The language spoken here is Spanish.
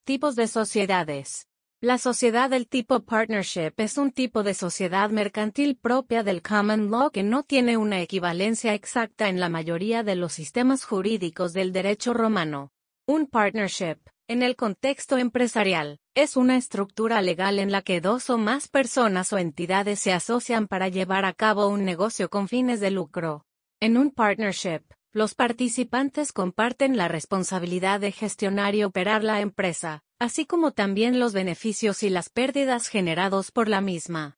Tipos de sociedades. La sociedad del tipo partnership es un tipo de sociedad mercantil propia del common law que no tiene una equivalencia exacta en la mayoría de los sistemas jurídicos del derecho romano. Un partnership, en el contexto empresarial, es una estructura legal en la que dos o más personas o entidades se asocian para llevar a cabo un negocio con fines de lucro. En un partnership, los participantes comparten la responsabilidad de gestionar y operar la empresa, así como también los beneficios y las pérdidas generados por la misma.